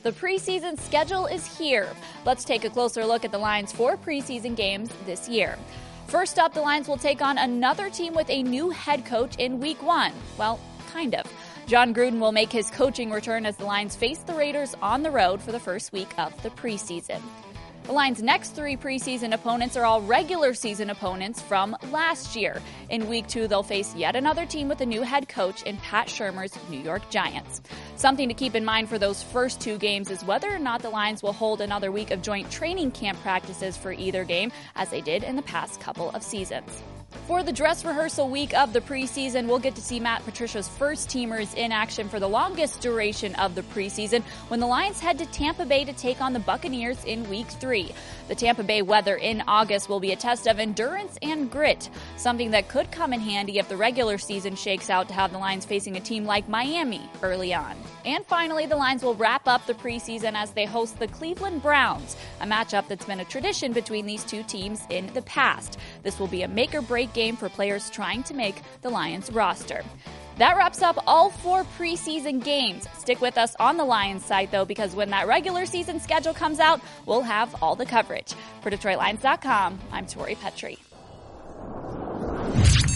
The preseason schedule is here. Let's take a closer look at the Lions' 4 preseason games this year. First up, the Lions will take on another team with a new head coach in Week 1. Well, kind of. Jon Gruden will make his coaching return as the Lions face the Raiders on the road for the first week of the preseason. The Lions' next 3 preseason opponents are all regular season opponents from last year. In Week 2, they'll face yet another team with a new head coach in Pat Shurmur's New York Giants. Something to keep in mind for those first 2 games is whether or not the Lions will hold another week of joint training camp practices for either game, as they did in the past couple of seasons. For the dress rehearsal week of the preseason, we'll get to see Matt Patricia's first teamers in action for the longest duration of the preseason when the Lions head to Tampa Bay to take on the Buccaneers in Week 3. The Tampa Bay weather in August will be a test of endurance and grit, something that could come in handy if the regular season shakes out to have the Lions facing a team like Miami early on. And finally, the Lions will wrap up the preseason as they host the Cleveland Browns, a matchup that's been a tradition between these 2 teams in the past. This will be a make-or-break game for players trying to make the Lions roster. That wraps up all 4 preseason games. Stick with us on the Lions site, though, because when that regular season schedule comes out, we'll have all the coverage. For DetroitLions.com, I'm Tori Petrie.